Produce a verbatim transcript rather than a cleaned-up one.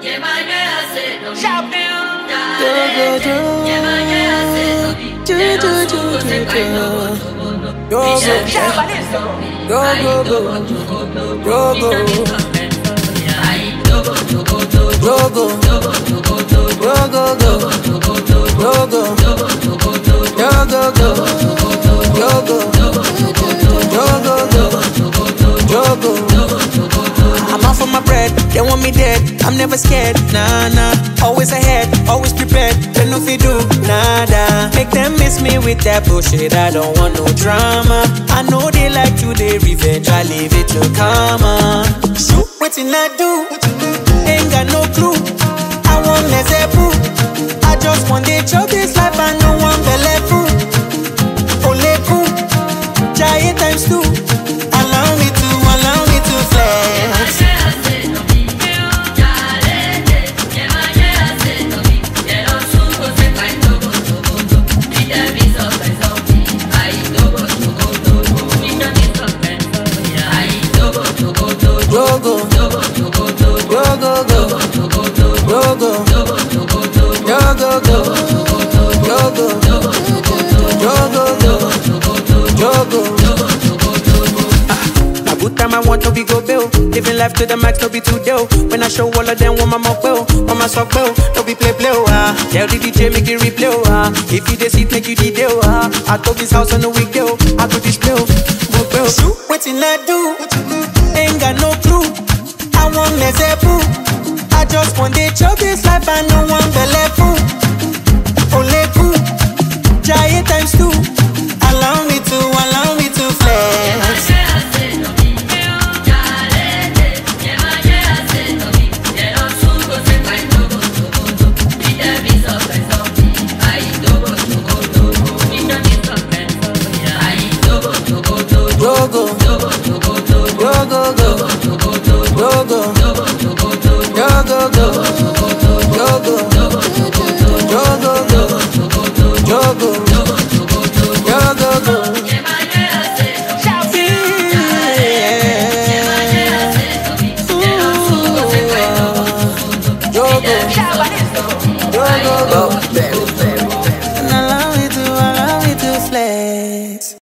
I'm out for my bread, they want me dead. I'm never scared, nah, nah. Always ahead, always prepared. They know if you do, nada. Make them miss me with that bullshit. I don't want no drama. I know they like to they revenge. I leave it to karma. Shoot, what in I do? Ain't got no clue. I want less boo. I just want to chop this life. I know one belly food. Ole cool, giant times two. Allow me to, allow me to flex. Go go, go go, go go, go go, go go, go go, go go, a good time I want to be go bill. Living life to the max, no be too deal. When I show all of them, want my mock bill, want my sock bill, don't be play play, ah. Tell the D J make it replay, ah. If you the seat, make you the deal, ah. I took his house on the weekday, I go display, go bill. What in I do? Ain't got no clue. I want less boo.